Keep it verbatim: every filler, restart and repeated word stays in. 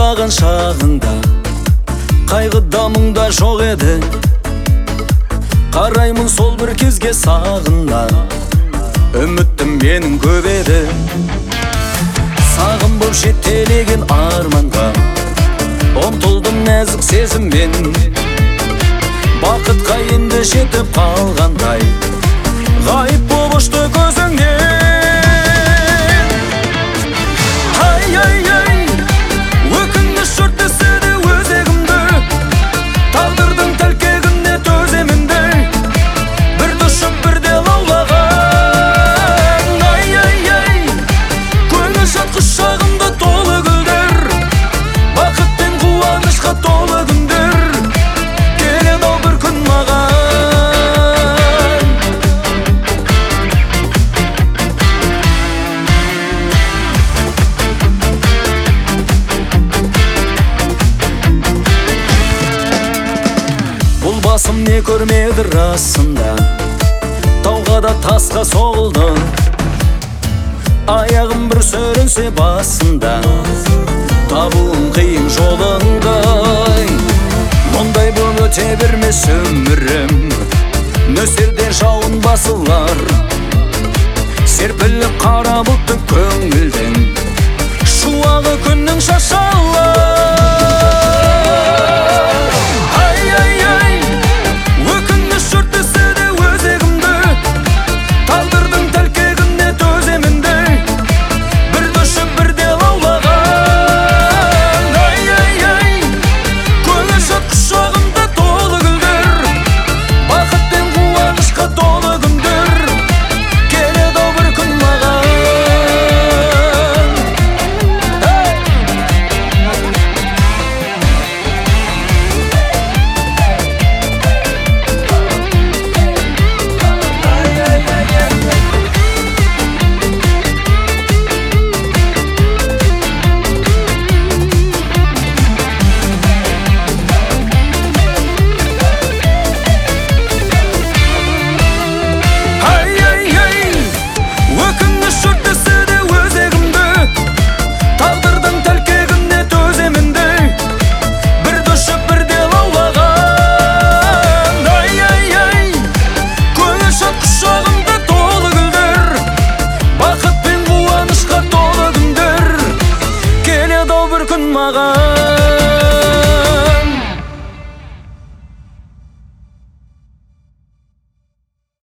ойлаған шағыңда қайғыда мұңда жоқ еді. Қараймын сол бір кезге сағына, үмітім менің көп еді. Сағым боп жетелеген арманға ұмтылдым нәзік сезіммен. Бақытқа енді жетіп қалғандай ғайып боп ұшты көзіңнен. Ай, ай, ай, өкініш өртеседі өзегімді, тағдырдың тәлкегіне төземін-ді, бірді ұшып бірде лаулаған. Ай, ай, ай, көңіл жатқыш шағымда толы гүлдер, бақыт пен қуанышқа толы күндер, келеді-ау бір күн маған. Бұл басым не көрмеді расында, тауға да тасқа соғылды. Аяғым бір сүрінсе басында, табуым қиын жолыңдай. Мұндай бұл өте бермес өмірім, нөсерде жауын басылар, серпіліп қара бұлтты көңілден, шуағы күннің шашалар. Ай, ай, ай, өкініш өртеседі өзегімді, тағдырдың тәлкегіне төземін-ді, бірді ұшып бірде лаулаған. Ай, ай, ай, көңіл жатқыш шағымда толы гүлдер, бақыт пен қуанышқа толы күндер, келеді-ау бір күн маған. Маған